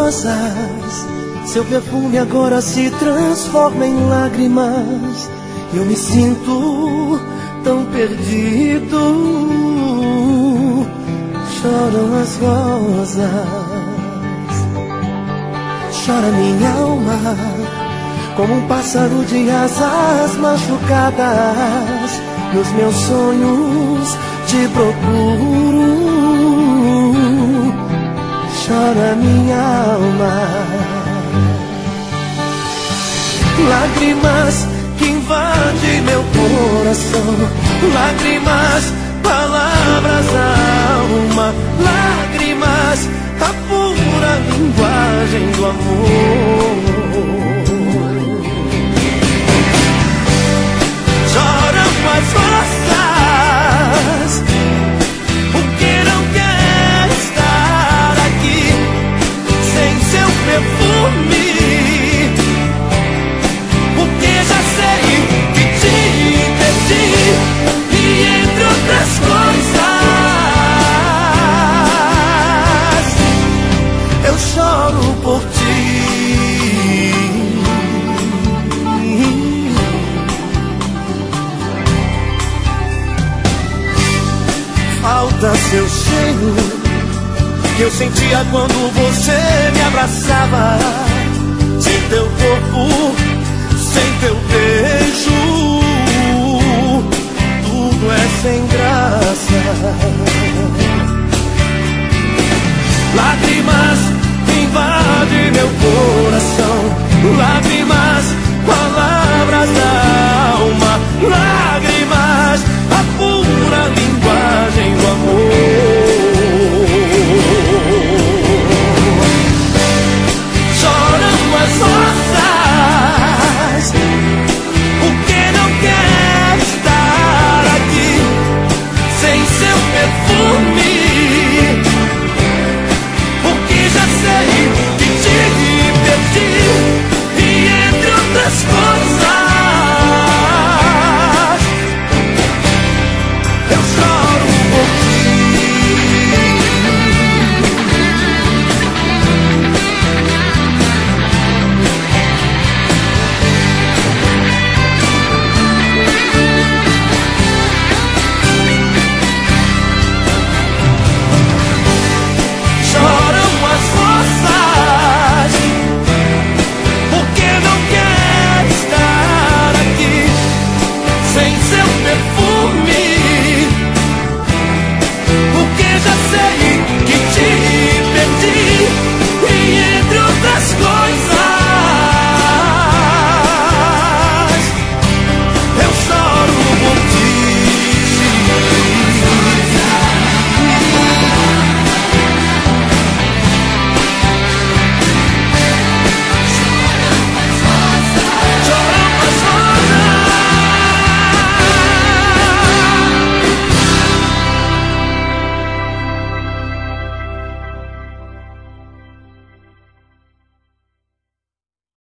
rosas, seu perfume agora se transforma em lágrimas. Eu me sinto tão perdido. Choram as rosas, chora minha alma, como um pássaro de asas machucadas. Nos meus sonhos te procuro. Chora minha alma. Lágrimas que invadem meu coração, lágrimas, palavras da alma, lágrimas, a pura linguagem do amor. Choram as rosas, porque não quer estar aqui sem seu perfume, porque já sei que te perdi, e entre outras coisas eu choro por ti. Falta seu cheiro que eu sentia quando você me abraçava, sem teu corpo, sem teu beijo, tudo é sem graça. Lágrimas invadem meu coração, lágrimas, palavras da alma, lágrimas.